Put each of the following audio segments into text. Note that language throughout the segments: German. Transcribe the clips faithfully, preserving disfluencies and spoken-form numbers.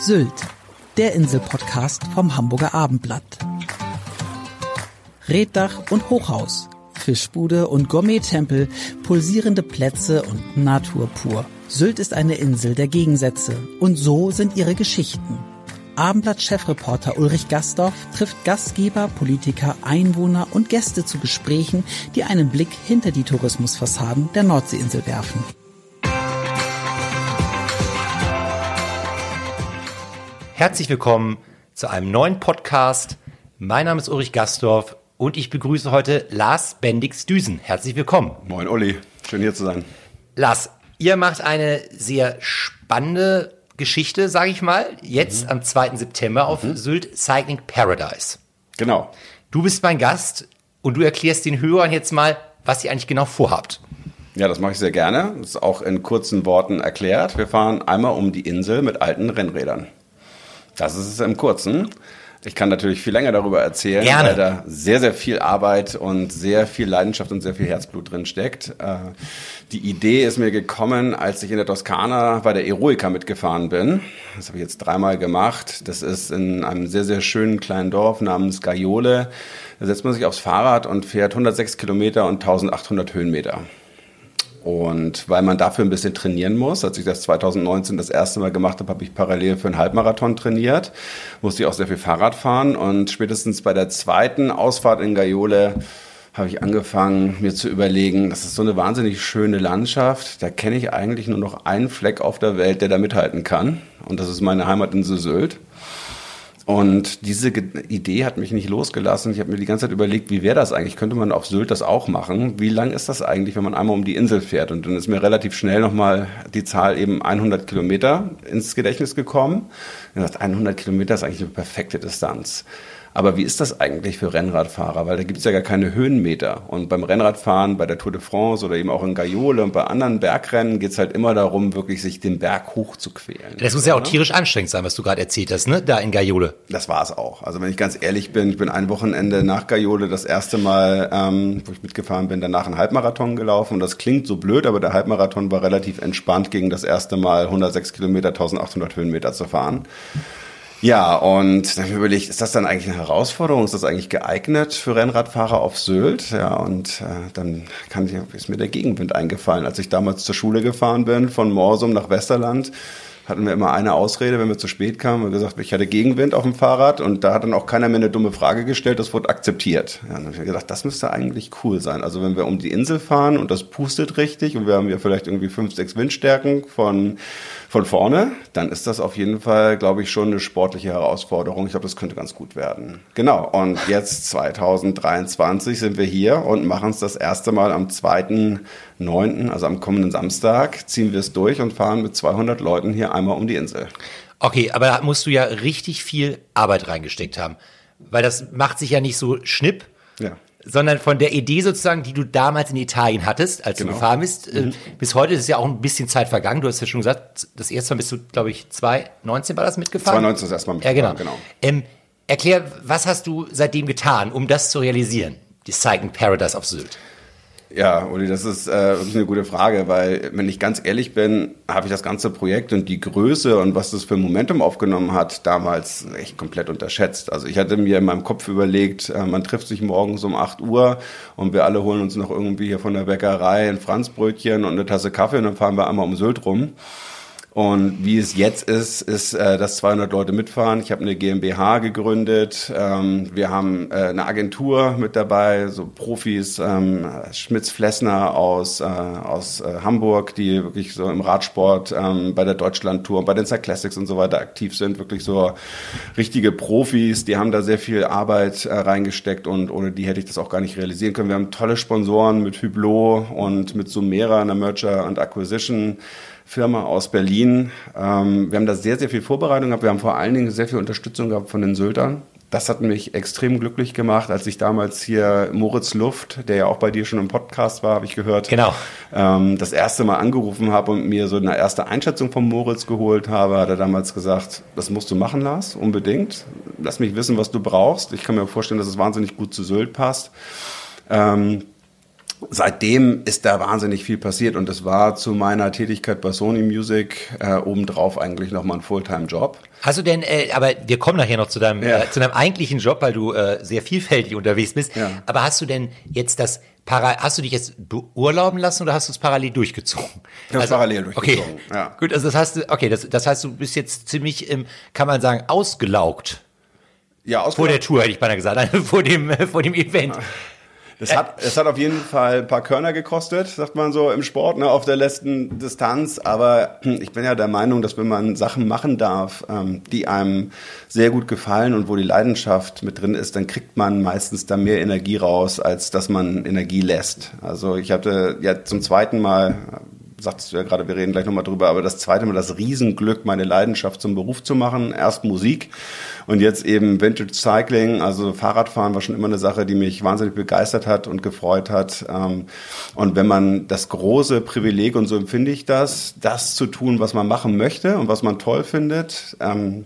Sylt, der Insel-Podcast vom Hamburger Abendblatt. Reetdach und Hochhaus, Fischbude und Gourmet-Tempel, pulsierende Plätze und Natur pur. Sylt ist eine Insel der Gegensätze und so sind ihre Geschichten. Abendblatt-Chefreporter Ulrich Gastorf trifft Gastgeber, Politiker, Einwohner und Gäste zu Gesprächen, die einen Blick hinter die Tourismusfassaden der Nordseeinsel werfen. Herzlich willkommen zu einem neuen Podcast. Mein Name ist Ulrich Gastorf und ich begrüße heute Lars Bendix-Düsen. Herzlich willkommen. Moin Uli, schön hier zu sein. Lars, ihr macht eine sehr spannende Geschichte, sage ich mal, jetzt mhm. am zweiten September auf mhm. Sylt Cycling Paradise. Genau. Du bist mein Gast und du erklärst den Hörern jetzt mal, was ihr eigentlich genau vorhabt. Ja, das mache ich sehr gerne. Das ist auch in kurzen Worten erklärt. Wir fahren einmal um die Insel mit alten Rennrädern. Das ist es im Kurzen. Ich kann natürlich viel länger darüber erzählen, Gerne. weil da sehr, sehr viel Arbeit und sehr viel Leidenschaft und sehr viel Herzblut drin steckt. Die Idee ist mir gekommen, als ich in der Toskana bei der Eroica mitgefahren bin. Das habe ich jetzt dreimal gemacht. Das ist in einem sehr, sehr schönen kleinen Dorf namens Gaiole. Da setzt man sich aufs Fahrrad und fährt hundertsechs Kilometer und eintausendachthundert Höhenmeter. Und weil man dafür ein bisschen trainieren muss, als ich das zweitausendneunzehn das erste Mal gemacht habe, habe ich parallel für einen Halbmarathon trainiert, musste ich auch sehr viel Fahrrad fahren und spätestens bei der zweiten Ausfahrt in Gaiole habe ich angefangen, mir zu überlegen, das ist so eine wahnsinnig schöne Landschaft, da kenne ich eigentlich nur noch einen Fleck auf der Welt, der da mithalten kann und das ist meine Heimatinsel Sylt. Und diese Idee hat mich nicht losgelassen. Ich habe mir die ganze Zeit überlegt, wie wäre das eigentlich? Könnte man auf Sylt das auch machen? Wie lang ist das eigentlich, wenn man einmal um die Insel fährt? Und dann ist mir relativ schnell nochmal die Zahl eben hundert Kilometer ins Gedächtnis gekommen. Ich habe gesagt, hundert Kilometer ist eigentlich eine perfekte Distanz. Aber wie ist das eigentlich für Rennradfahrer? Weil da gibt es ja gar keine Höhenmeter. Und beim Rennradfahren, bei der Tour de France oder eben auch in Gaiole und bei anderen Bergrennen geht es halt immer darum, wirklich sich den Berg hoch zu quälen. Das muss ja auch tierisch anstrengend sein, was du gerade erzählt hast, ne? Da in Gaiole. Das war es auch. Also wenn ich ganz ehrlich bin, ich bin ein Wochenende nach Gaiole das erste Mal, ähm, wo ich mitgefahren bin, danach einen Halbmarathon gelaufen. Und das klingt so blöd, aber der Halbmarathon war relativ entspannt gegen das erste Mal hundertsechs Kilometer, eintausendachthundert Höhenmeter zu fahren. Ja, und dann habe ich überlegt, ist das dann eigentlich eine Herausforderung? Ist das eigentlich geeignet für Rennradfahrer auf Sylt? Ja, und äh, dann kann ich, ist mir der Gegenwind eingefallen. Als ich damals zur Schule gefahren bin, von Morsum nach Westerland, hatten wir immer eine Ausrede, wenn wir zu spät kamen. Wir haben gesagt, ich hatte Gegenwind auf dem Fahrrad und da hat dann auch keiner mehr eine dumme Frage gestellt, das wurde akzeptiert. Ja, dann habe ich gedacht, das müsste eigentlich cool sein. Also wenn wir um die Insel fahren und das pustet richtig und wir haben ja vielleicht irgendwie fünf, sechs Windstärken von, von vorne, dann ist das auf jeden Fall, glaube ich, schon eine sportliche Herausforderung. Ich glaube, das könnte ganz gut werden. Genau, und jetzt zweitausenddreiundzwanzig sind wir hier und machen es das erste Mal am zweiten neunten, also am kommenden Samstag, ziehen wir es durch und fahren mit zweihundert Leuten hier einmal um die Insel. Okay, aber da musst du ja richtig viel Arbeit reingesteckt haben, weil das macht sich ja nicht so schnipp, ja. sondern von der Idee sozusagen, die du damals in Italien hattest, als genau. du gefahren bist, mhm. äh, bis heute ist ja auch ein bisschen Zeit vergangen. Du hast ja schon gesagt, das erste Mal bist du, glaube ich, zweitausendneunzehn war das mitgefahren? zweitausendneunzehn ist das erste Mal mitgefahren, ja, genau. genau. Ähm, erklär, was hast du seitdem getan, um das zu realisieren, die Cycling Paradise auf Sylt? Ja, Uli, das ist äh, wirklich eine gute Frage, weil, wenn ich ganz ehrlich bin, habe ich das ganze Projekt und die Größe und was das für ein Momentum aufgenommen hat, damals echt komplett unterschätzt. Also ich hatte mir in meinem Kopf überlegt, äh, man trifft sich morgens um acht Uhr und wir alle holen uns noch irgendwie hier von der Bäckerei ein Franzbrötchen und eine Tasse Kaffee und dann fahren wir einmal um Sylt rum. Und wie es jetzt ist, ist, äh, dass zweihundert Leute mitfahren. Ich habe eine GmbH gegründet. Ähm, wir haben äh, eine Agentur mit dabei, so Profis, ähm, Schmitz-Flessner aus, äh, aus äh, Hamburg, die wirklich so im Radsport ähm, bei der Deutschlandtour und bei den Cyclassics und so weiter aktiv sind. Wirklich so richtige Profis, die haben da sehr viel Arbeit äh, reingesteckt und ohne die hätte ich das auch gar nicht realisieren können. Wir haben tolle Sponsoren mit Hublot und mit Sumera, einer Merger and Acquisition Firma aus Berlin. Ähm, wir haben da sehr, sehr viel Vorbereitung gehabt. Wir haben vor allen Dingen sehr viel Unterstützung gehabt von den Syltern. Das hat mich extrem glücklich gemacht, als ich damals hier Moritz Luft, der ja auch bei dir schon im Podcast war, habe ich gehört, genau. ähm, das erste Mal angerufen habe und mir so eine erste Einschätzung von Moritz geholt habe, hat er damals gesagt, das musst du machen, Lars, unbedingt. Lass mich wissen, was du brauchst. Ich kann mir vorstellen, dass es wahnsinnig gut zu Sylt passt. Ähm, seitdem ist da wahnsinnig viel passiert und das war zu meiner Tätigkeit bei Sony Music äh, obendrauf eigentlich nochmal ein Fulltime-Job. Hast du denn, äh, aber wir kommen nachher noch zu deinem, Ja. äh, zu deinem eigentlichen Job, weil du äh, sehr vielfältig unterwegs bist. Ja. Aber hast du denn jetzt das, para hast du dich jetzt beurlauben lassen oder hast du es parallel durchgezogen? Das also, parallel durchgezogen, okay. ja. Gut, also das heißt, okay, das, das heißt, du bist jetzt ziemlich, ähm, kann man sagen, ausgelaugt. Ja, ausgelaugt. Vor der Tour, hätte ich beinahe gesagt, vor dem, äh, vor dem Event. Das hat, es hat auf jeden Fall ein paar Körner gekostet, sagt man so im Sport, ne, auf der letzten Distanz. Aber ich bin ja der Meinung, dass wenn man Sachen machen darf, ähm, die einem sehr gut gefallen und wo die Leidenschaft mit drin ist, dann kriegt man meistens da mehr Energie raus, als dass man Energie lässt. Also ich hatte ja zum zweiten Mal, sagtest du ja gerade, wir reden gleich nochmal drüber, aber das zweite Mal das Riesenglück, meine Leidenschaft zum Beruf zu machen. Erst Musik und jetzt eben Vintage Cycling, also Fahrradfahren war schon immer eine Sache, die mich wahnsinnig begeistert hat und gefreut hat. Und wenn man das große Privileg, und so empfinde ich das, das zu tun, was man machen möchte und was man toll findet,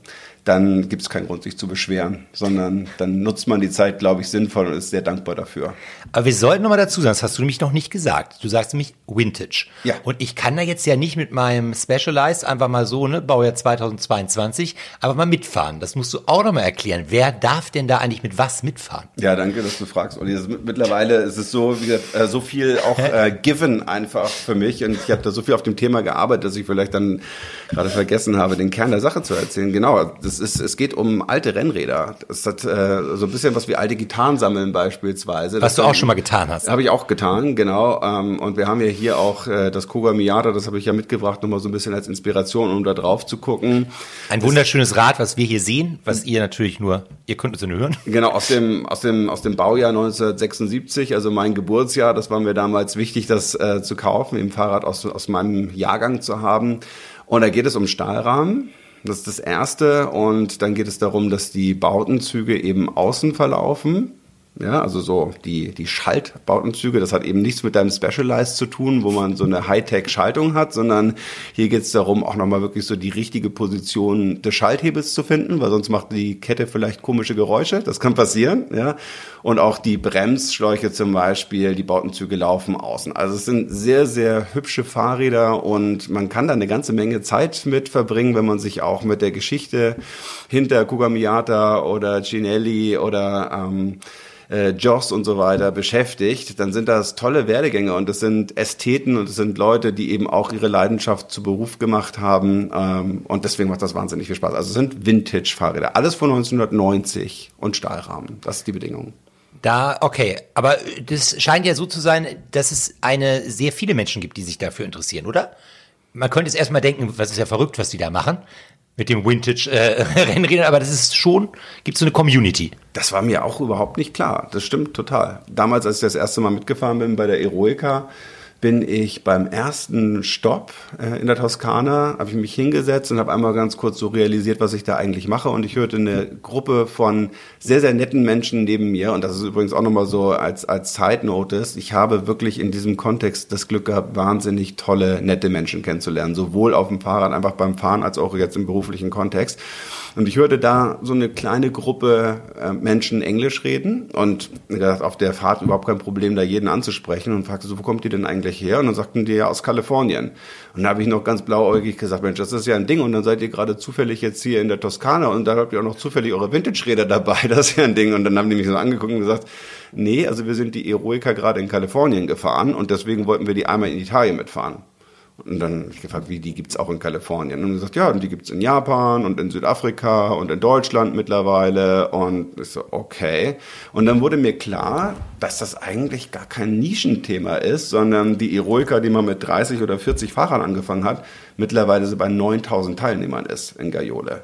dann gibt es keinen Grund, sich zu beschweren, sondern dann nutzt man die Zeit, glaube ich, sinnvoll und ist sehr dankbar dafür. Aber wir sollten noch mal dazu sagen, das hast du nämlich noch nicht gesagt. Du sagst nämlich Vintage. Ja. Und ich kann da jetzt ja nicht mit meinem Specialized einfach mal so, ne, Baujahr zweitausendzweiundzwanzig, aber mal mitfahren. Das musst du auch noch mal erklären. Wer darf denn da eigentlich mit was mitfahren? Ja, danke, dass du fragst, Olli. Mittlerweile ist es so, wie gesagt, äh, so viel auch äh, given einfach für mich und ich habe da so viel auf dem Thema gearbeitet, dass ich vielleicht dann gerade vergessen habe, den Kern der Sache zu erzählen. Genau, das ist, es geht um alte Rennräder. Das hat äh, so ein bisschen was wie alte Gitarren sammeln beispielsweise. Was das du auch schon mal getan hast. Habe ich auch getan, genau. Ähm, und wir haben ja hier auch äh, das Koga Miata, das habe ich ja mitgebracht, nochmal so ein bisschen als Inspiration, um da drauf zu gucken. Ein wunderschönes Rad, was wir hier sehen, was ihr natürlich nur, ihr könnt uns ja nur hören. Genau, aus dem, aus dem, aus dem Baujahr neunzehnhundertsechsundsiebzig, also mein Geburtsjahr, das war mir damals wichtig, das äh, zu kaufen, eben Fahrrad aus, aus meinem Jahrgang zu haben. Und da geht es um Stahlrahmen. Das ist das Erste. Und dann geht es darum, dass die Bautenzüge eben außen verlaufen. Ja, also so die, die Schaltbautenzüge, das hat eben nichts mit deinem Specialized zu tun, wo man so eine Hightech-Schaltung hat, sondern hier geht es darum, auch nochmal wirklich so die richtige Position des Schalthebels zu finden, weil sonst macht die Kette vielleicht komische Geräusche, das kann passieren, ja. Und auch die Bremsschläuche zum Beispiel, die Bautenzüge laufen außen. Also es sind sehr, sehr hübsche Fahrräder und man kann da eine ganze Menge Zeit mit verbringen, wenn man sich auch mit der Geschichte hinter Koga Miata oder Cinelli oder ähm, Äh, Joss und so weiter beschäftigt, dann sind das tolle Werdegänge und das sind Ästheten und das sind Leute, die eben auch ihre Leidenschaft zu Beruf gemacht haben ähm, und deswegen macht das wahnsinnig viel Spaß. Also es sind Vintage-Fahrräder, alles von neunzehnhundertneunzig und Stahlrahmen, das ist die Bedingung. Da, okay, aber das scheint ja so zu sein, dass es eine sehr viele Menschen gibt, die sich dafür interessieren, oder? Man könnte jetzt erstmal denken, was ist ja verrückt, was die da machen mit dem Vintage-Rennrädern, äh, aber das ist schon, gibt es so eine Community. Das war mir auch überhaupt nicht klar. Das stimmt total. Damals, als ich das erste Mal mitgefahren bin bei der Eroica, bin ich beim ersten Stopp äh, in der Toskana, habe ich mich hingesetzt und habe einmal ganz kurz so realisiert, was ich da eigentlich mache. Und ich hörte eine Gruppe von sehr, sehr netten Menschen neben mir. Und das ist übrigens auch nochmal so als, als Side Notice. Ich habe wirklich in diesem Kontext das Glück gehabt, wahnsinnig tolle, nette Menschen kennenzulernen. Sowohl auf dem Fahrrad, einfach beim Fahren, als auch jetzt im beruflichen Kontext. Und ich hörte da so eine kleine Gruppe äh, Menschen Englisch reden und gedacht, auf der Fahrt überhaupt kein Problem, da jeden anzusprechen und fragte so, wo kommt ihr denn eigentlich her? Und dann sagten die ja aus Kalifornien. Und da habe ich noch ganz blauäugig gesagt, Mensch, das ist ja ein Ding. Und dann seid ihr gerade zufällig jetzt hier in der Toskana und da habt ihr auch noch zufällig eure Vintage-Räder dabei. Das ist ja ein Ding. Und dann haben die mich so angeguckt und gesagt, nee, also wir sind die Eroica gerade in Kalifornien gefahren und deswegen wollten wir die einmal in Italien mitfahren. Und dann habe ich gefragt, wie, die gibt's auch in Kalifornien? Und gesagt, ja, und die gibt's in Japan und in Südafrika und in Deutschland mittlerweile. Und ich so, okay. Und dann wurde mir klar, dass das eigentlich gar kein Nischenthema ist, sondern die Eroica, die man mit dreißig oder vierzig Fahrern angefangen hat, mittlerweile so bei neuntausend Teilnehmern ist in Gaiole.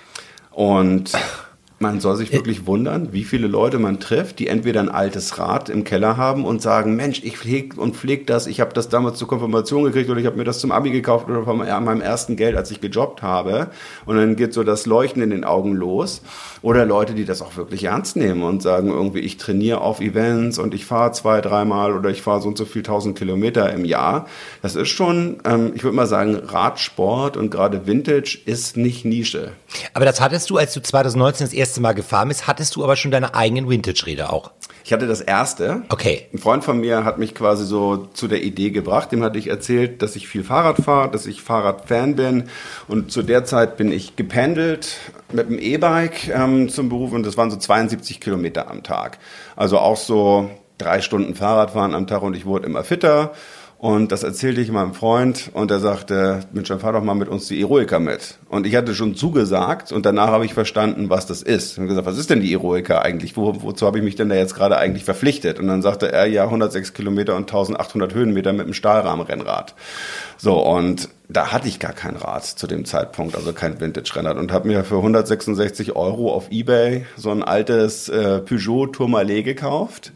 Und man soll sich wirklich wundern, wie viele Leute man trifft, die entweder ein altes Rad im Keller haben und sagen, Mensch, ich pflege und pflege das, ich habe das damals zur Konfirmation gekriegt oder ich habe mir das zum Abi gekauft oder von meinem ersten Geld, als ich gejobbt habe. Und dann geht so das Leuchten in den Augen los. Oder Leute, die das auch wirklich ernst nehmen und sagen irgendwie, ich trainiere auf Events und ich fahre zwei, dreimal oder ich fahre so und so viel tausend Kilometer im Jahr. Das ist schon, ähm, ich würde mal sagen, Radsport und gerade Vintage ist nicht Nische. Aber das hattest du, als du zweitausendneunzehn das erste Mal gefahren bist, hattest du aber schon deine eigenen Vintage-Räder auch? Ich hatte das erste. Okay. Ein Freund von mir hat mich quasi so zu der Idee gebracht. Dem hatte ich erzählt, dass ich viel Fahrrad fahre, dass ich Fahrradfan bin. Und zu der Zeit bin ich gependelt mit dem E-Bike ähm, zum Beruf. Und das waren so zweiundsiebzig Kilometer am Tag. Also auch so drei Stunden Fahrradfahren am Tag und ich wurde immer fitter. Und das erzählte ich meinem Freund und er sagte, Mensch, dann fahr doch mal mit uns die Eroica mit. Und ich hatte schon zugesagt und danach habe ich verstanden, was das ist. Ich habe gesagt, was ist denn die Eroica eigentlich? Wo, wozu habe ich mich denn da jetzt gerade eigentlich verpflichtet? Und dann sagte er, ja, hundertsechs Kilometer und eintausendachthundert Höhenmeter mit einem Stahlrahmenrennrad. So, und da hatte ich gar kein Rad zu dem Zeitpunkt, also kein Vintage-Rennrad und habe mir für hundertsechsundsechzig Euro auf eBay so ein altes äh, Peugeot Tourmalet gekauft.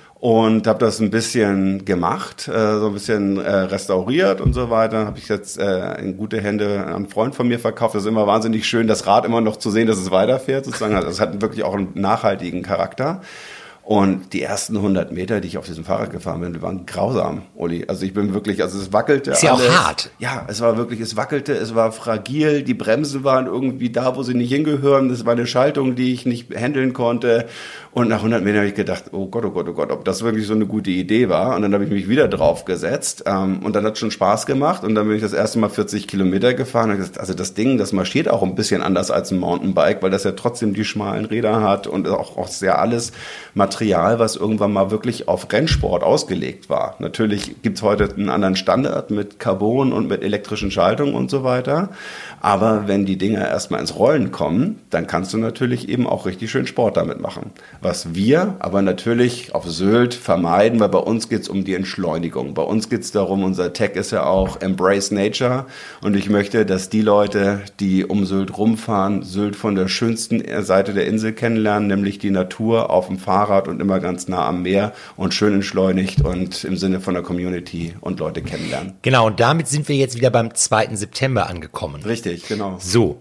Und habe das ein bisschen gemacht, äh, so ein bisschen äh, restauriert und so weiter. Habe ich jetzt äh, in gute Hände an einen Freund von mir verkauft. Das ist immer wahnsinnig schön, das Rad immer noch zu sehen, dass es weiterfährt. Sozusagen. Also das hat wirklich auch einen nachhaltigen Charakter. Und die ersten hundert Meter, die ich auf diesem Fahrrad gefahren bin, die waren grausam, Uli. Also ich bin wirklich, also es wackelte ist ja alles. Auch hart. Ja, es war wirklich, es wackelte, es war fragil, die Bremsen waren irgendwie da, wo sie nicht hingehören. Das war eine Schaltung, die ich nicht handeln konnte. Und nach hundert Metern habe ich gedacht, oh Gott, oh Gott, oh Gott, ob das wirklich so eine gute Idee war. Und dann habe ich mich wieder drauf gesetzt. Ähm, und dann hat es schon Spaß gemacht. Und dann bin ich das erste Mal vierzig Kilometer gefahren. Und gesagt, also das Ding, das marschiert auch ein bisschen anders als ein Mountainbike, weil das ja trotzdem die schmalen Räder hat und auch, auch sehr alles Material, was irgendwann mal wirklich auf Rennsport ausgelegt war. Natürlich gibt's heute einen anderen Standard mit Carbon und mit elektrischen Schaltungen und so weiter. Aber wenn die Dinger erstmal ins Rollen kommen, dann kannst du natürlich eben auch richtig schön Sport damit machen. Was wir aber natürlich auf Sylt vermeiden, weil bei uns geht's um die Entschleunigung. Bei uns geht's darum, unser Tag ist ja auch Embrace Nature. Und ich möchte, dass die Leute, die um Sylt rumfahren, Sylt von der schönsten Seite der Insel kennenlernen, nämlich die Natur auf dem Fahrrad und immer ganz nah am Meer und schön entschleunigt und im Sinne von der Community und Leute kennenlernen. Genau, und damit sind wir jetzt wieder beim zweiten September angekommen. Richtig, genau. So,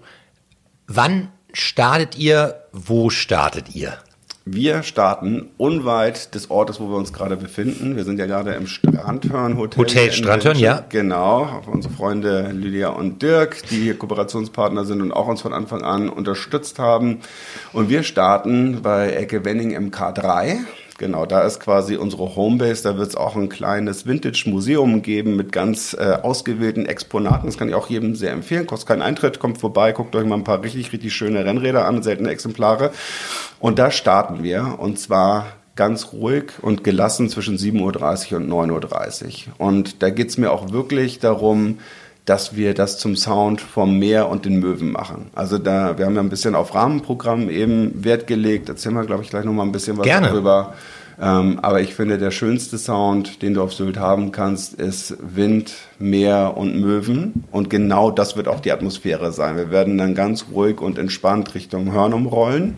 wann startet ihr, wo startet ihr? Wir starten unweit des Ortes, wo wir uns gerade befinden. Wir sind ja gerade im Strandhörn Hotel. Hotel Strandhörn, ja. Genau, auf unsere Freunde Lydia und Dirk, die hier Kooperationspartner sind und auch uns von Anfang an unterstützt haben. Und wir starten bei Ecke Wenning im K drei. Genau, da ist quasi unsere Homebase. Da wird es auch ein kleines Vintage-Museum geben mit ganz äh, ausgewählten Exponaten. Das kann ich auch jedem sehr empfehlen. Kostet keinen Eintritt, kommt vorbei, guckt euch mal ein paar richtig, richtig schöne Rennräder an, seltene Exemplare. Und da starten wir, und zwar ganz ruhig und gelassen zwischen sieben Uhr dreißig und neun Uhr dreißig. Und da geht's mir auch wirklich darum, dass wir das zum Sound vom Meer und den Möwen machen. Also da, wir haben ja ein bisschen auf Rahmenprogramm eben Wert gelegt. Erzählen wir, glaube ich, gleich noch mal ein bisschen was Gerne. darüber. Ähm, aber ich finde, der schönste Sound, den du auf Sylt haben kannst, ist Wind, Meer und Möwen. Und genau das wird auch die Atmosphäre sein. Wir werden dann ganz ruhig und entspannt Richtung Hörnum rollen.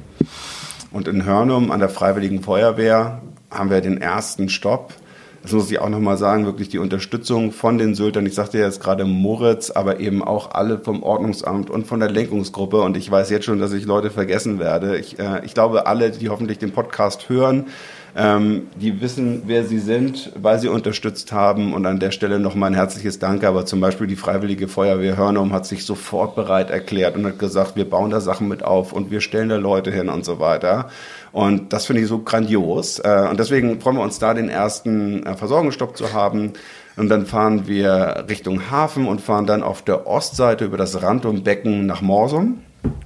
Und in Hörnum an der Freiwilligen Feuerwehr haben wir den ersten Stopp. Das muss ich auch nochmal sagen, wirklich die Unterstützung von den Syltern. Ich sagte ja jetzt gerade Moritz, aber eben auch alle vom Ordnungsamt und von der Lenkungsgruppe. Und ich weiß jetzt schon, dass ich Leute vergessen werde. Ich, äh, ich glaube, alle, die hoffentlich den Podcast hören, ähm, die wissen, wer sie sind, weil sie unterstützt haben. Und an der Stelle nochmal ein herzliches Danke. Aber zum Beispiel die Freiwillige Feuerwehr Hörnum hat sich sofort bereit erklärt und hat gesagt, wir bauen da Sachen mit auf und wir stellen da Leute hin und so weiter. Und das finde ich so grandios. Und deswegen freuen wir uns da, den ersten Versorgungsstopp zu haben. Und dann fahren wir Richtung Hafen und fahren dann auf der Ostseite über das Rantumbecken nach Morsum.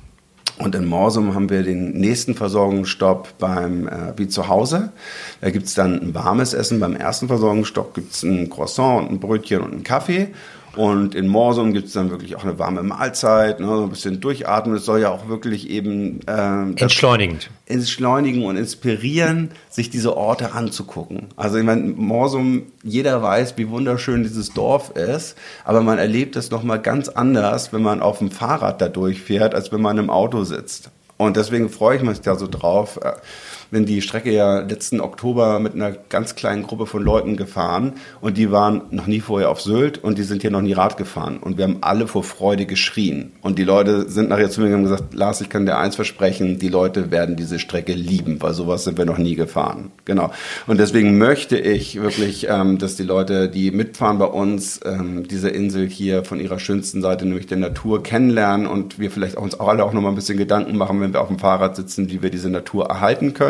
Und in Morsum haben wir den nächsten Versorgungsstopp beim äh, wie zu Hause. Da gibt's dann ein warmes Essen. Beim ersten Versorgungsstopp gibt's ein Croissant und ein Brötchen und einen Kaffee. Und in Morsum gibt's dann wirklich auch eine warme Mahlzeit, ne, so ein bisschen durchatmen. Es soll ja auch wirklich eben äh, entschleunigend. Entschleunigen und inspirieren, sich diese Orte anzugucken. Also ich meine, Morsum, jeder weiß, wie wunderschön dieses Dorf ist, aber man erlebt es nochmal ganz anders, wenn man auf dem Fahrrad da durchfährt, als wenn man im Auto sitzt. Und deswegen freue ich mich da so drauf. Bin die Strecke ja letzten Oktober mit einer ganz kleinen Gruppe von Leuten gefahren und die waren noch nie vorher auf Sylt und die sind hier noch nie Rad gefahren und wir haben alle vor Freude geschrien und die Leute sind nachher zu mir gegangen und gesagt, Lars, ich kann dir eins versprechen, die Leute werden diese Strecke lieben, weil sowas sind wir noch nie gefahren. Genau. Und deswegen möchte ich wirklich, ähm, dass die Leute, die mitfahren bei uns, ähm, diese Insel hier von ihrer schönsten Seite, nämlich der Natur, kennenlernen und wir vielleicht auch uns auch alle auch noch mal ein bisschen Gedanken machen, wenn wir auf dem Fahrrad sitzen, wie wir diese Natur erhalten können.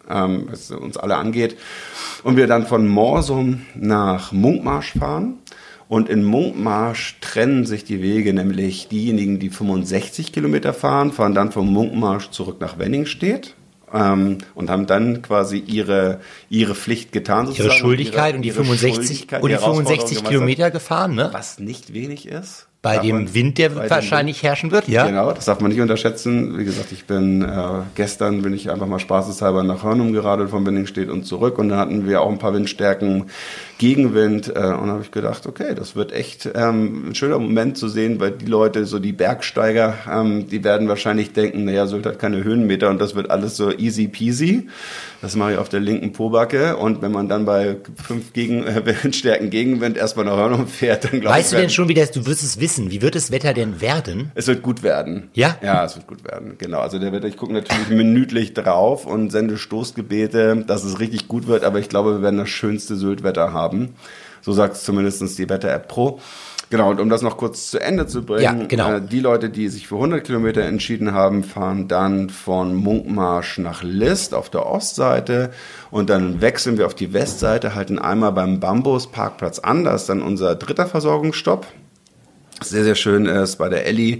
ähm, was uns alle angeht. Und wir dann von Morsum nach Munkmarsch fahren. Und in Munkmarsch trennen sich die Wege, nämlich diejenigen, die fünfundsechzig Kilometer fahren, fahren dann vom Munkmarsch zurück nach Wenningstedt. Ähm, und haben dann quasi ihre, ihre Pflicht getan. Ihre Schuldigkeit ihre, und die fünfundsechzig, und die fünfundsechzig Kilometer gefahren, ne? Was nicht wenig ist. Bei dem man, Wind, der wahrscheinlich Wind. herrschen wird, ja? Genau, das darf man nicht unterschätzen. Wie gesagt, ich bin, äh, gestern bin ich einfach mal spaßeshalber nach Hörnum geradelt, von Wenningstedt und zurück. Und dann hatten wir auch ein paar Windstärken Gegenwind. Äh, und da habe ich gedacht, okay, das wird echt ähm, ein schöner Moment zu sehen, weil die Leute, so die Bergsteiger, ähm, die werden wahrscheinlich denken, naja, Sylt hat keine Höhenmeter und das wird alles so easy peasy. Das mache ich auf der linken Pobacke. Und wenn man dann bei fünf Gegen, äh, Windstärken Gegenwind erstmal nach Hörnum fährt, dann glaube ich... Weißt du denn schon, wie das, du wirst es wissen, wie wird das Wetter denn werden? Es wird gut werden. Ja? Ja, es wird gut werden, genau. Also der Wetter, ich gucke natürlich minütlich drauf und sende Stoßgebete, dass es richtig gut wird, aber ich glaube, wir werden das schönste Syltwetter haben. So sagt es zumindest die Wetter-App Pro. Genau, und um das noch kurz zu Ende zu bringen, ja, genau. äh, die Leute, die sich für hundert Kilometer entschieden haben, fahren dann von Munkmarsch nach List auf der Ostseite und dann wechseln wir auf die Westseite, halten einmal beim Bambus-Parkplatz an, das ist dann unser dritter Versorgungsstopp. Sehr, sehr schön ist bei der Elli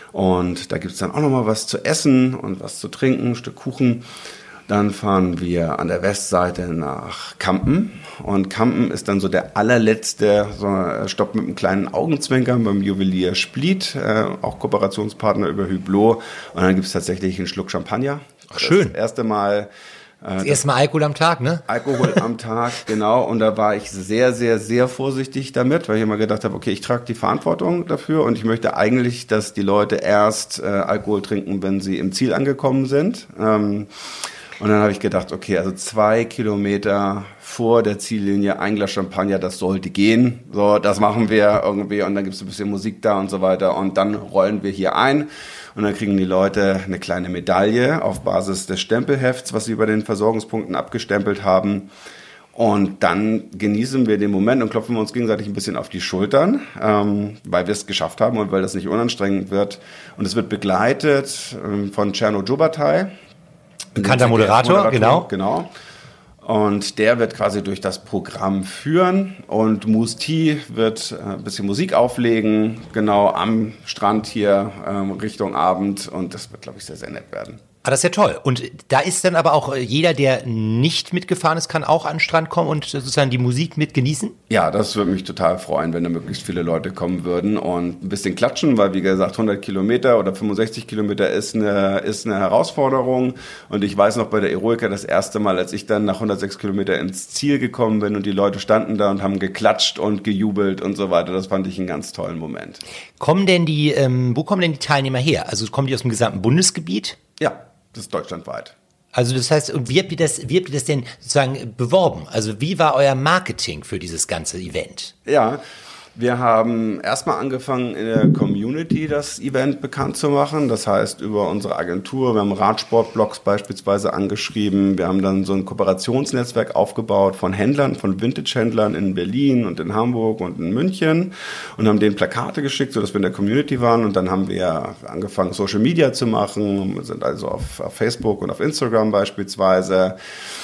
und da gibt es dann auch nochmal was zu essen und was zu trinken, ein Stück Kuchen. Dann fahren wir an der Westseite nach Kampen und Kampen ist dann so der allerletzte so Stopp mit einem kleinen Augenzwinkern beim Juwelier Spliet, äh, auch Kooperationspartner über Hublot und dann gibt es tatsächlich einen Schluck Champagner. Ach, schön. Das erste Mal Das erste Mal Alkohol am Tag, ne? Alkohol am Tag, genau. Und da war ich sehr, sehr, sehr vorsichtig damit, weil ich immer gedacht habe, okay, ich trage die Verantwortung dafür und ich möchte eigentlich, dass die Leute erst äh, Alkohol trinken, wenn sie im Ziel angekommen sind. Ähm, und dann habe ich gedacht, okay, also zwei Kilometer vor der Ziellinie ein Glas Champagner, das sollte gehen. So, das machen wir irgendwie und dann gibt es ein bisschen Musik da und so weiter und dann rollen wir hier ein. Und dann kriegen die Leute eine kleine Medaille auf Basis des Stempelhefts, was sie bei den Versorgungspunkten abgestempelt haben. Und dann genießen wir den Moment und klopfen wir uns gegenseitig ein bisschen auf die Schultern, ähm, weil wir es geschafft haben und weil das nicht unanstrengend wird. Und es wird begleitet ähm, von Cerno Djubatai. Bekannter Moderator, Moderator, genau. Genau. Und der wird quasi durch das Programm führen und Musti wird ein bisschen Musik auflegen, genau am Strand hier ähm, Richtung Abend und das wird, glaube ich, sehr, sehr nett werden. Ah, das ist ja toll. Und da ist dann aber auch jeder, der nicht mitgefahren ist, kann auch an den Strand kommen und sozusagen die Musik mit genießen? Ja, das würde mich total freuen, wenn da möglichst viele Leute kommen würden und ein bisschen klatschen, weil wie gesagt, hundert Kilometer oder fünfundsechzig Kilometer ist eine, ist eine Herausforderung. Und ich weiß noch bei der Eroica das erste Mal, als ich dann nach hundertsechs Kilometer ins Ziel gekommen bin und die Leute standen da und haben geklatscht und gejubelt und so weiter. Das fand ich einen ganz tollen Moment. Kommen denn die, ähm, wo kommen denn die Teilnehmer her? Also kommen die aus dem gesamten Bundesgebiet? Ja. Das ist deutschlandweit. Also das heißt, und wie habt ihr das, wie habt ihr das denn sozusagen beworben? Also wie war euer Marketing für dieses ganze Event? Ja, wir haben erstmal angefangen, in der Community das Event bekannt zu machen. Das heißt, über unsere Agentur, wir haben Radsportblogs beispielsweise angeschrieben. Wir haben dann so ein Kooperationsnetzwerk aufgebaut von Händlern, von Vintage-Händlern in Berlin und in Hamburg und in München und haben denen Plakate geschickt, sodass wir in der Community waren. Und dann haben wir angefangen, Social Media zu machen. Wir sind also auf, auf Facebook und auf Instagram beispielsweise.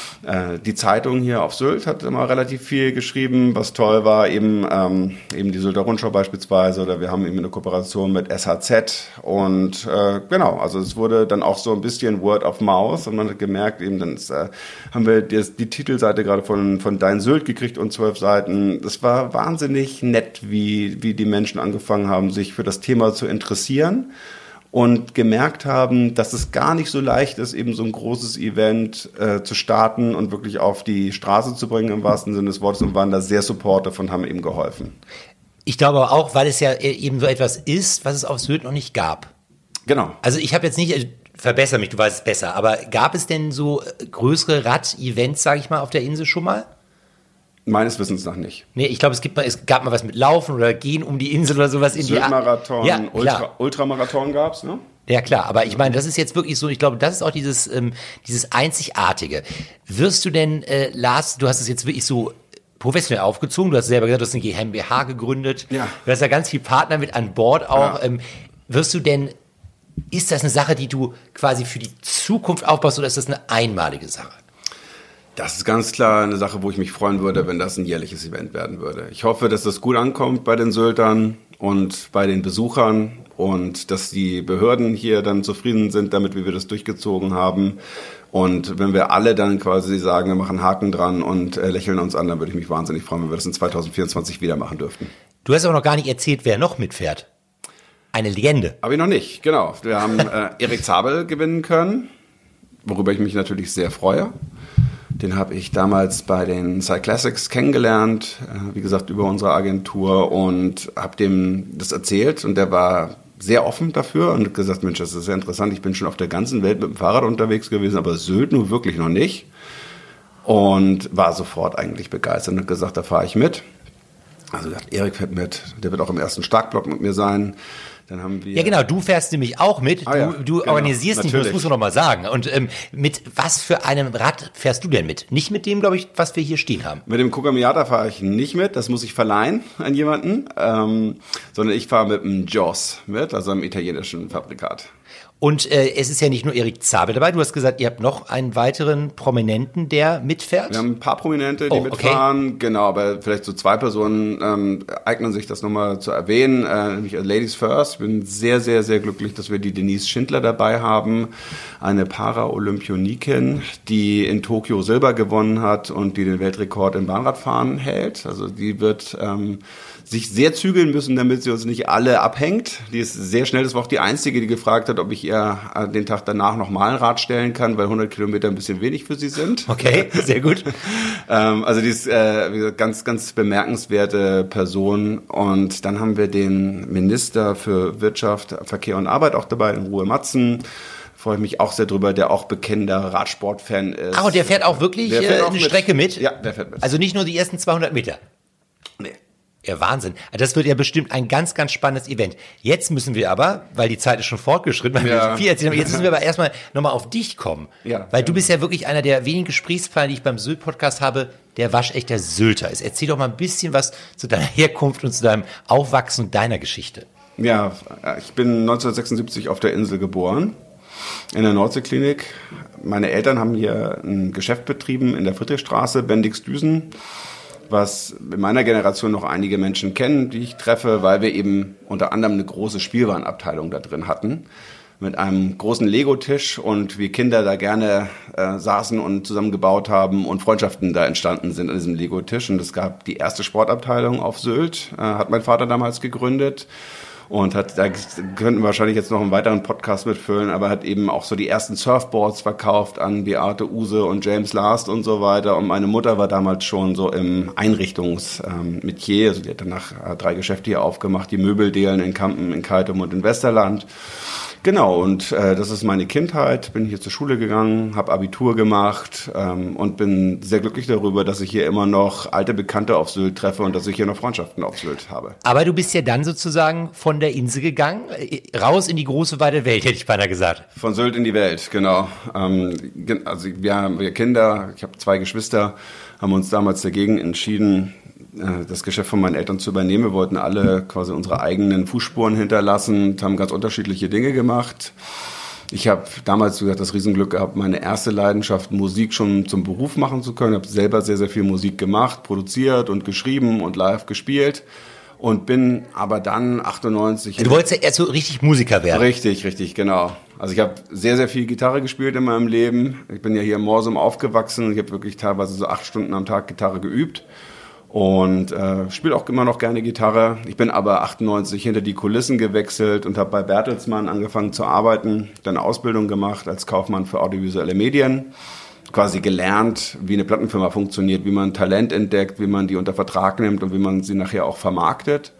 Die Zeitung hier auf Sylt hat immer relativ viel geschrieben, was toll war, eben ähm, eben die Sylter Rundschau beispielsweise, oder wir haben eben eine Kooperation mit S H Z und äh, genau, also es wurde dann auch so ein bisschen Word of Mouth und man hat gemerkt, eben dann ist, äh, haben wir die, die Titelseite gerade von von Dein Sylt gekriegt und zwölf Seiten. Das war wahnsinnig nett, wie wie die Menschen angefangen haben, sich für das Thema zu interessieren. Und gemerkt haben, dass es gar nicht so leicht ist, eben so ein großes Event äh, zu starten und wirklich auf die Straße zu bringen, im wahrsten Sinne des Wortes, und waren da sehr supportive und haben eben geholfen. Ich glaube aber auch, weil es ja eben so etwas ist, was es auf Sylt noch nicht gab. Genau. Also ich habe jetzt nicht, verbessere mich, du weißt es besser, aber gab es denn so größere Rad-Events, sage ich mal, auf der Insel schon mal? Meines Wissens nach nicht. Nee, ich glaube, es gibt mal, es gab mal was mit Laufen oder Gehen um die Insel oder sowas in die Syltmarathon, ja, Ultra, Ultramarathon gab's, ne? Ja, klar, aber ich meine, das ist jetzt wirklich so, ich glaube, das ist auch dieses, ähm, dieses Einzigartige. Wirst du denn, äh, Lars, du hast es jetzt wirklich so professionell aufgezogen, du hast selber gesagt, du hast eine GmbH gegründet, ja. Du hast ja ganz viele Partner mit an Bord auch. Ja. Ähm, wirst du denn, ist das eine Sache, die du quasi für die Zukunft aufbaust oder ist das eine einmalige Sache? Das ist ganz klar eine Sache, wo ich mich freuen würde, wenn das ein jährliches Event werden würde. Ich hoffe, dass das gut ankommt bei den Syltern und bei den Besuchern und dass die Behörden hier dann zufrieden sind damit, wie wir das durchgezogen haben. Und wenn wir alle dann quasi sagen, wir machen Haken dran und äh, lächeln uns an, dann würde ich mich wahnsinnig freuen, wenn wir das in zwanzig vierundzwanzig wieder machen dürften. Du hast aber noch gar nicht erzählt, wer noch mitfährt. Eine Legende. Habe ich noch nicht, genau. Wir haben äh, Erik Zabel gewinnen können, worüber ich mich natürlich sehr freue. Den habe ich damals bei den Cyclassics kennengelernt, äh, wie gesagt, über unsere Agentur und habe dem das erzählt und der war sehr offen dafür und hat gesagt, Mensch, das ist sehr interessant, ich bin schon auf der ganzen Welt mit dem Fahrrad unterwegs gewesen, aber Sylt nur wirklich noch nicht und war sofort eigentlich begeistert und hat gesagt, da fahre ich mit. Also gesagt, Erik fährt mit, der wird auch im ersten Startblock mit mir sein. Dann haben wir ja genau, du fährst nämlich auch mit, ah, ja, du, du genau, organisierst natürlich. nicht, das muss man noch mal sagen. Und ähm, mit was für einem Rad fährst du denn mit? Nicht mit dem, glaube ich, was wir hier stehen haben. Mit dem Cuca Miata fahre ich nicht mit, das muss ich verleihen an jemanden, ähm, sondern ich fahre mit dem Joss mit, also einem italienischen Fabrikat. Und äh, es ist ja nicht nur Erik Zabel dabei, du hast gesagt, ihr habt noch einen weiteren Prominenten, der mitfährt? Wir haben ein paar Prominente, die oh, mitfahren, okay. Genau, aber vielleicht so zwei Personen ähm, eignen sich das nochmal zu erwähnen, äh, nämlich Ladies First. Ich bin sehr, sehr, sehr glücklich, dass wir die Denise Schindler dabei haben, eine Para-Olympionikin, die in Tokio Silber gewonnen hat und die den Weltrekord im Bahnradfahren hält. Also die wird ähm, sich sehr zügeln müssen, damit sie uns nicht alle abhängt. Die ist sehr schnell, das war auch die Einzige, die gefragt hat, ob ich ihr den Tag danach nochmal ein Rad stellen kann, weil hundert Kilometer ein bisschen wenig für sie sind. Okay, sehr gut. ähm, also die ist äh, ganz, ganz bemerkenswerte Person. Und dann haben wir den Minister für Wirtschaft, Verkehr und Arbeit auch dabei, den Ruhe Matzen. Freue ich mich auch sehr drüber, der auch bekennender Radsportfan ist. Ah, und der fährt auch wirklich Der fährt äh, auch eine mit. Strecke mit? Ja, der fährt mit. Also nicht nur die ersten zweihundert Meter? Nee. Ja, Wahnsinn. Das wird ja bestimmt ein ganz, ganz spannendes Event. Jetzt müssen wir aber, weil die Zeit ist schon fortgeschritten, weil Ja. wir viel erzählt haben, jetzt müssen wir aber erstmal nochmal auf dich kommen. Ja. Weil du bist ja wirklich einer der wenigen Gesprächspartner, die ich beim Sylt-Podcast habe, der waschechter Sylter ist. Erzähl doch mal ein bisschen was zu deiner Herkunft und zu deinem Aufwachsen und deiner Geschichte. Ja, ich bin neunzehnhundertsechsundsiebzig auf der Insel geboren, in der Nordseeklinik. Meine Eltern haben hier ein Geschäft betrieben in der Friedrichstraße, Bendix-Düsen, was in meiner Generation noch einige Menschen kennen, die ich treffe, weil wir eben unter anderem eine große Spielwarenabteilung da drin hatten, mit einem großen Lego-Tisch und wir Kinder da gerne äh, saßen und zusammengebaut haben und Freundschaften da entstanden sind an diesem Lego-Tisch. Und es gab die erste Sportabteilung auf Sylt, äh, hat mein Vater damals gegründet. Und hat, da könnten wir wahrscheinlich jetzt noch einen weiteren Podcast mitfüllen, aber hat eben auch so die ersten Surfboards verkauft an Beate Uhse und James Last und so weiter. Und meine Mutter war damals schon so im Einrichtungsmetier. Also die hat danach drei Geschäfte hier aufgemacht, die Möbeldelen in Kampen, in Keitum und in Westerland. Genau, und äh, das ist meine Kindheit. Bin hier zur Schule gegangen, habe Abitur gemacht ähm, und bin sehr glücklich darüber, dass ich hier immer noch alte Bekannte auf Sylt treffe und dass ich hier noch Freundschaften auf Sylt habe. Aber du bist ja dann sozusagen von der Insel gegangen, raus in die große, weite Welt, hätte ich beinahe gesagt. Von Sylt in die Welt, genau. Ähm, also wir haben wir Kinder, ich habe zwei Geschwister, haben uns damals dagegen entschieden, das Geschäft von meinen Eltern zu übernehmen. Wir wollten alle quasi unsere eigenen Fußspuren hinterlassen, haben ganz unterschiedliche Dinge gemacht. Ich habe damals, wie gesagt, das Riesenglück gehabt, meine erste Leidenschaft, Musik schon zum Beruf machen zu können. Ich habe selber sehr, sehr viel Musik gemacht, produziert und geschrieben und live gespielt und bin aber dann achtundneunzig... Du wolltest ja erst so richtig Musiker werden. Richtig, richtig, genau. Also ich habe sehr, sehr viel Gitarre gespielt in meinem Leben. Ich bin ja hier in Morsum aufgewachsen. Ich habe wirklich teilweise so acht Stunden am Tag Gitarre geübt. Und äh, spiele auch immer noch gerne Gitarre. Ich bin aber achtundneunzig hinter die Kulissen gewechselt und habe bei Bertelsmann angefangen zu arbeiten, dann eine Ausbildung gemacht als Kaufmann für audiovisuelle Medien. Quasi gelernt, wie eine Plattenfirma funktioniert, wie man Talent entdeckt, wie man die unter Vertrag nimmt und wie man sie nachher auch vermarktet.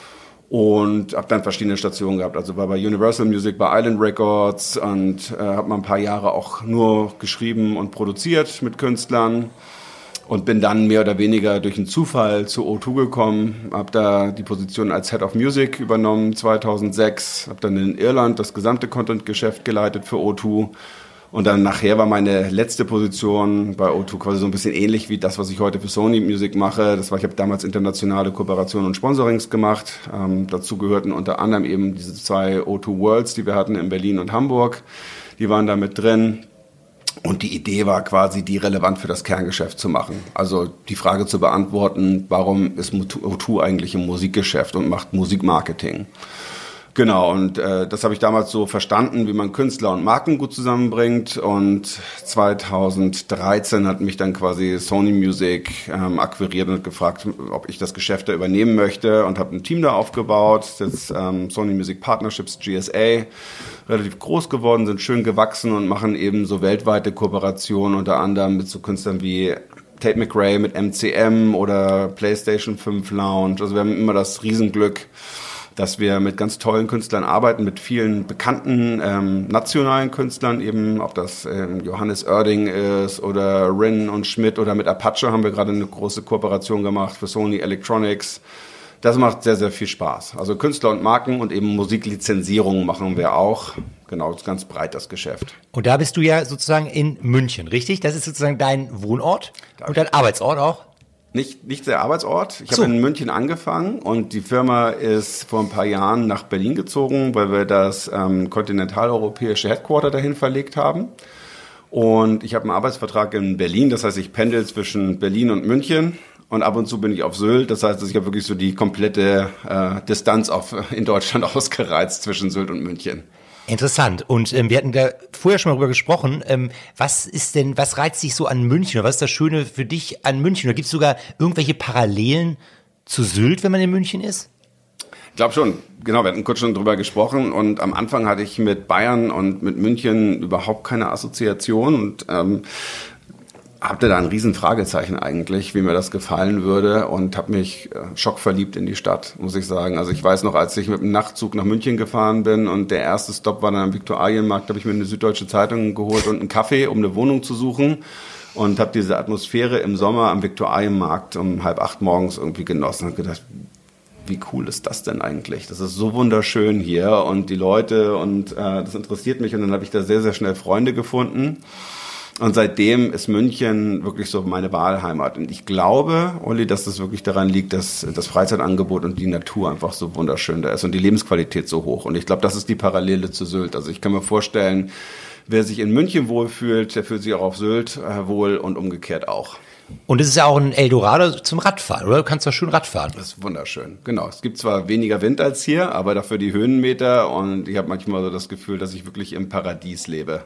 Und habe dann verschiedene Stationen gehabt. Also war bei Universal Music, bei Island Records und äh, habe mal ein paar Jahre auch nur geschrieben und produziert mit Künstlern. Und bin dann mehr oder weniger durch einen Zufall zu O zwei gekommen, habe da die Position als Head of Music übernommen zweitausendsechs, habe dann in Irland das gesamte Content-Geschäft geleitet für O zwei und dann nachher war meine letzte Position bei O zwei quasi so ein bisschen ähnlich wie das, was ich heute für Sony Music mache. Das war, ich habe damals internationale Kooperationen und Sponsorings gemacht. Ähm, dazu gehörten unter anderem eben diese zwei O zwei Worlds, die wir hatten in Berlin und Hamburg. Die waren da mit drin. Und die Idee war quasi, die relevant für das Kerngeschäft zu machen. Also die Frage zu beantworten, warum ist O zwei eigentlich im Musikgeschäft und macht Musikmarketing? Genau, und äh, das habe ich damals so verstanden, wie man Künstler und Marken gut zusammenbringt. Und zweitausenddreizehn hat mich dann quasi Sony Music ähm, akquiriert und gefragt, ob ich das Geschäft da übernehmen möchte, und habe ein Team da aufgebaut. Das ähm, Sony Music Partnerships, G S A, relativ groß geworden, sind schön gewachsen und machen eben so weltweite Kooperationen, unter anderem mit so Künstlern wie Tate McRae mit M C M oder PlayStation fünf Lounge. Also wir haben immer das Riesenglück, dass wir mit ganz tollen Künstlern arbeiten, mit vielen bekannten ähm, nationalen Künstlern, eben ob das ähm, Johannes Oerding ist oder Rin und Schmidt, oder mit Apache haben wir gerade eine große Kooperation gemacht für Sony Electronics. Das macht sehr, sehr viel Spaß. Also Künstler und Marken und eben Musiklizenzierung machen wir auch. Genau, das ist ganz breit, das Geschäft. Und da bist du ja sozusagen in München, richtig? Das ist sozusagen dein Wohnort und dein Arbeitsort auch? Nicht, nicht der Arbeitsort. Ich so. habe in München angefangen und die Firma ist vor ein paar Jahren nach Berlin gezogen, weil wir das ähm, kontinentaleuropäische Headquarter dahin verlegt haben. Und ich habe einen Arbeitsvertrag in Berlin, das heißt, ich pendel zwischen Berlin und München. Und ab und zu bin ich auf Sylt. Das heißt, ich habe wirklich so die komplette äh, Distanz auf, in Deutschland ausgereizt zwischen Sylt und München. Interessant. Und ähm, wir hatten da vorher schon mal drüber gesprochen. Ähm, was ist denn, was reizt dich so an München? Oder was ist das Schöne für dich an München? Oder gibt es sogar irgendwelche Parallelen zu Sylt, wenn man in München ist? Ich glaube schon. Genau, wir hatten kurz schon drüber gesprochen. Und am Anfang hatte ich mit Bayern und mit München überhaupt keine Assoziation. Und ähm, hatte da ein riesen Fragezeichen eigentlich, wie mir das gefallen würde, und habe mich äh, schockverliebt in die Stadt, muss ich sagen. Also ich weiß noch, als ich mit dem Nachtzug nach München gefahren bin und der erste Stopp war dann am Viktualienmarkt, habe ich mir eine Süddeutsche Zeitung geholt und einen Kaffee, um eine Wohnung zu suchen, und habe diese Atmosphäre im Sommer am Viktualienmarkt um halb acht morgens irgendwie genossen und gedacht, wie cool ist das denn eigentlich? Das ist so wunderschön hier und die Leute, und äh, das interessiert mich, und dann habe ich da sehr, sehr schnell Freunde gefunden. Und seitdem ist München wirklich so meine Wahlheimat. Und ich glaube, Olli, dass das wirklich daran liegt, dass das Freizeitangebot und die Natur einfach so wunderschön da ist und die Lebensqualität so hoch. Und ich glaube, das ist die Parallele zu Sylt. Also ich kann mir vorstellen, wer sich in München wohlfühlt, der fühlt sich auch auf Sylt äh, wohl und umgekehrt auch. Und es ist ja auch ein Eldorado zum Radfahren, oder? Du kannst doch schön Radfahren. Das ist wunderschön, genau. Es gibt zwar weniger Wind als hier, aber dafür die Höhenmeter, und ich habe manchmal so das Gefühl, dass ich wirklich im Paradies lebe.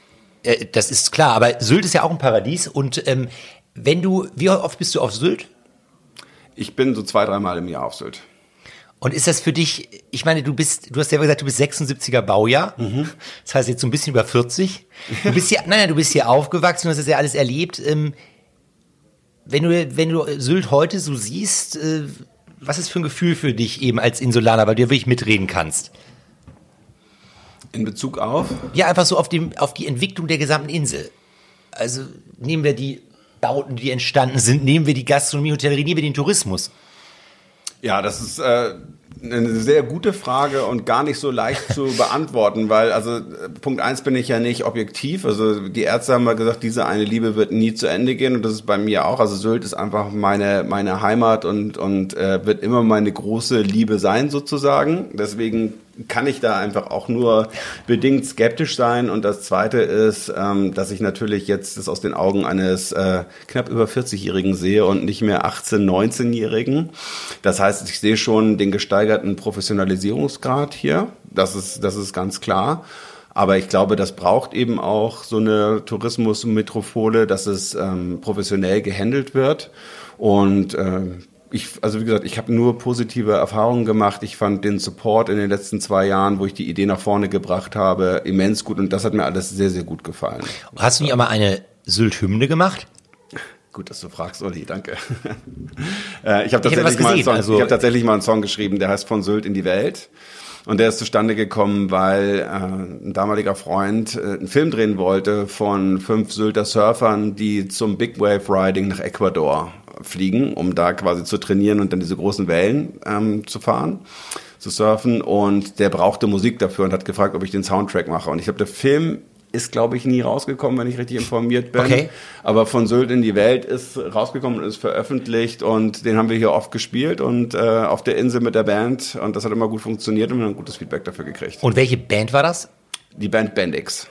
Das ist klar, aber Sylt ist ja auch ein Paradies. Und ähm, wenn du, wie oft bist du auf Sylt? Ich bin so zwei, dreimal im Jahr auf Sylt. Und ist das für dich, ich meine, du bist, du hast ja gesagt, du bist sechsundsiebziger Baujahr. Mhm. Das heißt jetzt so ein bisschen über vierzig. Du bist hier, nein, nein, du bist hier aufgewachsen, du hast das ja alles erlebt. Ähm, wenn du, wenn du Sylt heute so siehst, äh, was ist für ein Gefühl für dich eben als Insulaner, weil du ja wirklich mitreden kannst? In Bezug auf? Ja, einfach so auf, dem, auf die Entwicklung der gesamten Insel. Also nehmen wir die Bauten, die entstanden sind, nehmen wir die Gastronomie, Hotellerie, nehmen wir den Tourismus. Ja, das ist äh, eine sehr gute Frage und gar nicht so leicht zu beantworten, weil, also Punkt eins, bin ich ja nicht objektiv. Also die Ärzte haben mal gesagt, diese eine Liebe wird nie zu Ende gehen, und das ist bei mir auch. Also Sylt ist einfach meine meine Heimat und und äh, wird immer meine große Liebe sein sozusagen. Deswegen kann ich da einfach auch nur bedingt skeptisch sein. Und das Zweite ist, ähm, dass ich natürlich jetzt das aus den Augen eines äh, knapp über vierzig-Jährigen sehe und nicht mehr achtzehn-, neunzehn-Jährigen. Das heißt, ich sehe schon den gesteigerten Professionalisierungsgrad hier. Das ist, das ist ganz klar. Aber ich glaube, das braucht eben auch so eine Tourismusmetropole, dass es ähm, professionell gehandelt wird. Und ähm, Ich, also wie gesagt, ich habe nur positive Erfahrungen gemacht. Ich fand den Support in den letzten zwei Jahren, wo ich die Idee nach vorne gebracht habe, immens gut, und das hat mir alles sehr, sehr gut gefallen. Hast du nicht einmal eine Sylt-Hymne gemacht? Gut, dass du fragst, Olli, danke. äh, ich habe tatsächlich, hab mal einen Song, also ich hab tatsächlich mal einen Song geschrieben, der heißt Von Sylt in die Welt. Und der ist zustande gekommen, weil äh, ein damaliger Freund äh, einen Film drehen wollte von fünf Sylter Surfern, die zum Big Wave Riding nach Ecuador fliegen, um da quasi zu trainieren und dann diese großen Wellen ähm, zu fahren, zu surfen. Und der brauchte Musik dafür und hat gefragt, ob ich den Soundtrack mache. Und ich glaube, der Film ist, glaube ich, nie rausgekommen, wenn ich richtig informiert bin. Okay. Aber Von Sylt in die Welt ist rausgekommen und ist veröffentlicht, und den haben wir hier oft gespielt und äh, auf der Insel mit der Band, und das hat immer gut funktioniert und wir haben ein gutes Feedback dafür gekriegt. Und welche Band war das? Die Band Bendix.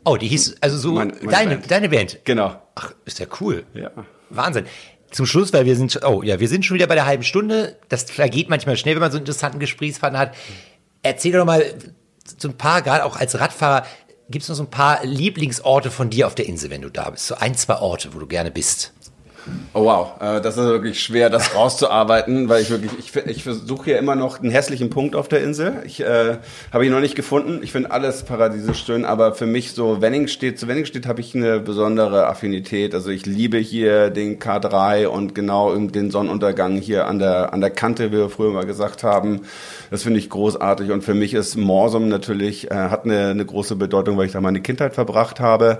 Oh, die hieß, also so, Mein- meine deine, Band. deine Band. Genau. Ach, ist ja cool. Ja. Wahnsinn. Zum Schluss, weil wir sind, oh ja, wir sind schon wieder bei der halben Stunde. Das vergeht manchmal schnell, wenn man so einen interessanten Gesprächspartner hat. Erzähl doch mal so ein paar, gerade auch als Radfahrer, gibt es noch so ein paar Lieblingsorte von dir auf der Insel, wenn du da bist? So ein, zwei Orte, wo du gerne bist. Oh wow, äh, das ist wirklich schwer, das rauszuarbeiten, weil ich wirklich, ich, ich versuche hier immer noch einen hässlichen Punkt auf der Insel. Ich äh, habe ihn noch nicht gefunden. Ich finde alles paradiesisch schön, aber für mich so Wenningstedt, zu Wenningstedt habe ich eine besondere Affinität. Also ich liebe hier den K drei und genau den Sonnenuntergang hier an der an der Kante, wie wir früher mal gesagt haben. Das finde ich großartig und für mich ist Morsum natürlich, äh, hat eine, eine große Bedeutung, weil ich da meine Kindheit verbracht habe.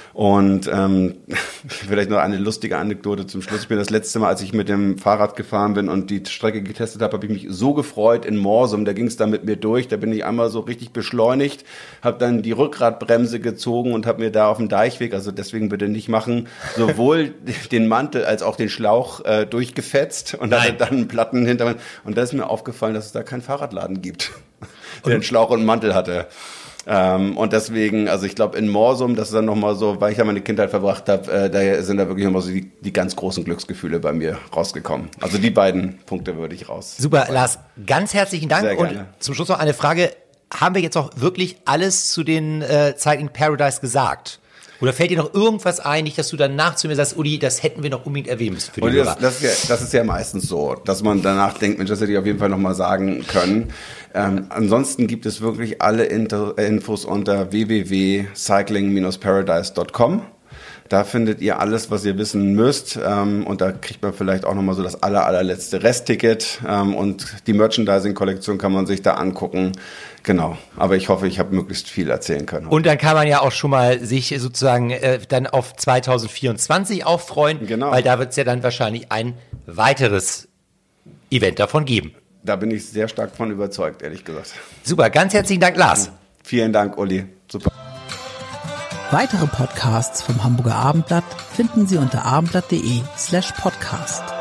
Und ähm, vielleicht noch eine lustige Anekdote zum Schluss. Ich bin das letzte Mal, als ich mit dem Fahrrad gefahren bin und die Strecke getestet habe, habe ich mich so gefreut in Morsum. Da ging es dann mit mir durch. Da bin ich einmal so richtig beschleunigt, habe dann die Rückradbremse gezogen und habe mir da auf dem Deichweg, also deswegen bitte nicht machen, sowohl den Mantel als auch den Schlauch äh, durchgefetzt und hatte dann einen Platten hinter mir. Und da ist mir aufgefallen, dass es da keinen Fahrradladen gibt, der einen Schlauch und einen Mantel hatte. Ähm, und deswegen, also ich glaube in Morsum, das ist dann nochmal so, weil ich ja meine Kindheit verbracht habe, äh, da sind da wirklich nochmal so die, die ganz großen Glücksgefühle bei mir rausgekommen. Also die beiden Punkte würde ich raus. Super, Lars, ganz herzlichen Dank. Sehr Und gerne. zum Schluss noch eine Frage. Haben wir jetzt auch wirklich alles zu den äh, Cycling Paradise gesagt? Oder fällt dir noch irgendwas ein, nicht, dass du danach zu mir sagst, Uli, das hätten wir noch unbedingt erwähnen müssen für die Und Hörer? das, das, ist ja, das ist ja meistens so, dass man danach denkt, Mensch, das hätte ich auf jeden Fall nochmal sagen können. Ähm, ansonsten gibt es wirklich alle Inter- Infos unter w w w punkt cycling dash paradise punkt com. Da findet ihr alles, was ihr wissen müsst. Ähm, und da kriegt man vielleicht auch nochmal so das aller, allerletzte Restticket. Ähm, und die Merchandising-Kollektion kann man sich da angucken. Genau. Aber ich hoffe, ich habe möglichst viel erzählen können. Und dann kann man ja auch schon mal sich sozusagen äh, dann auf zwanzig vierundzwanzig auch freuen, Genau. weil da wird es ja dann wahrscheinlich ein weiteres Event davon geben. Da bin ich sehr stark von überzeugt, ehrlich gesagt. Super, ganz herzlichen Dank, Lars. Vielen Dank, Uli. Super. Weitere Podcasts vom Hamburger Abendblatt finden Sie unter abendblatt punkt de slash podcast.